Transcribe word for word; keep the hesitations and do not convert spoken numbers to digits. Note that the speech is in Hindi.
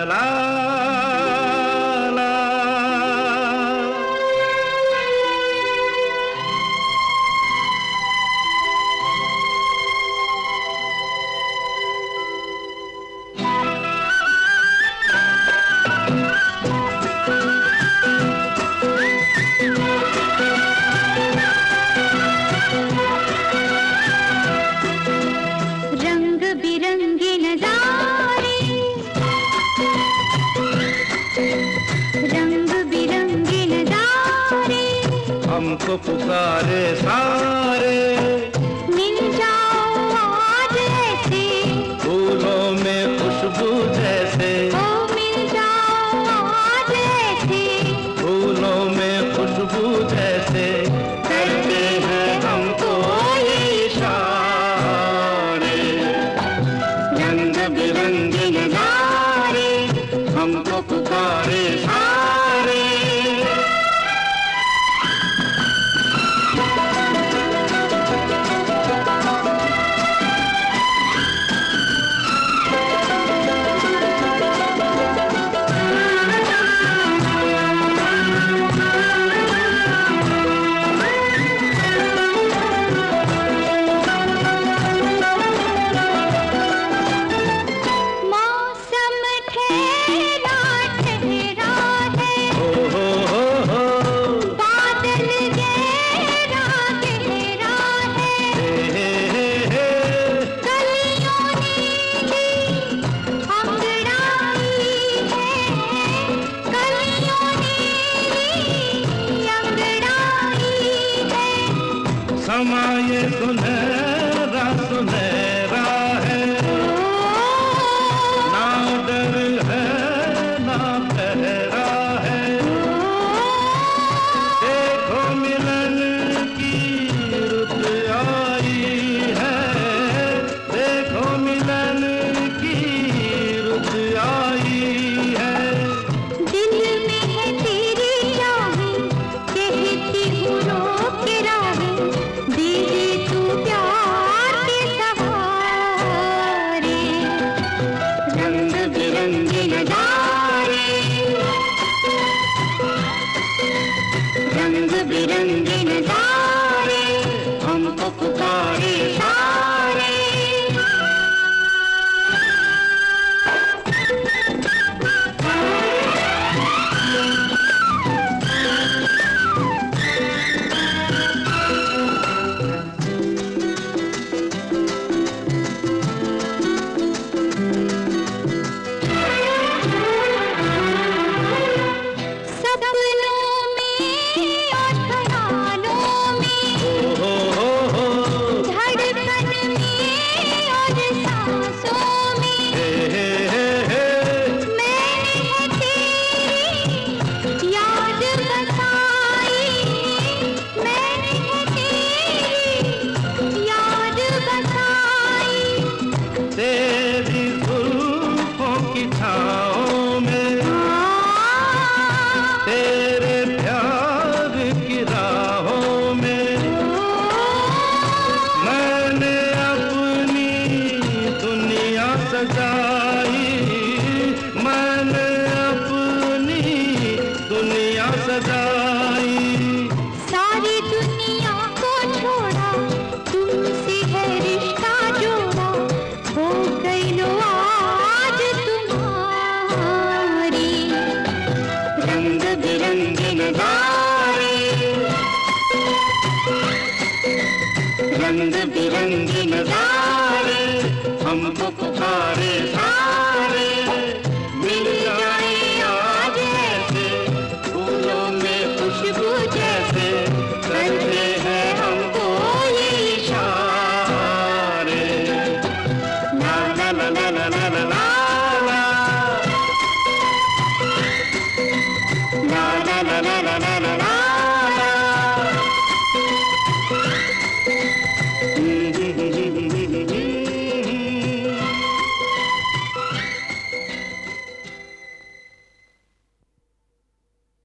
ला ला। रंग बिरंगे नजारे, रंग बिरंगे नजारे, हमको पुकारे सारे, मिल जाओ आज ऐसे, फूलों में खुशबू जैसे, ओ मिल जाओ आज ऐसे, फूलों में खुशबू जैसे, करते हैं हमको ये इशारे। रंग बिरंगे नजारे, हमको पुकारे सारे। मौसम ठहरा ठहरा है, हो हो हो हो, बादल गहरा गहरा है, हे हे हे हे, कलियों नीली अंगड़ाई है, कलियों नीली अंगड़ाई है, समा ये सुनहरा सुनहरा है, ना डर है ना पहरा है। देखो मिलन की रुत आई है, देखो मिलन की रुत आई है। दिल में है तेरी चाहें, कहती हूँ रोक के राहें, दीदी तू प्यार के सहारे। रंग बिरंगे नजारे, रंग बिरंगे नजारे, हमको पुकारे सारे। सपनों में और ख्यालों में, हो हो हो, धड़कन में और सांसों में, हे हे हे हे, मैंने है तेरी याद बसाई, मैंने है तेरी याद बसाई। तेरी जुल्फों की छाँव में, तेरे प्यार की राहों में, मैंने अपनी दुनिया सजाई, मैंने अपनी दुनिया सजाई। सारी दुनिया को छोड़ा, तुमसे है रिश्ता जोड़ा, हो गई लो आज तुम्हारी। रंग बिरंगे नजारे, रंग बिरंगे नजारे, हमको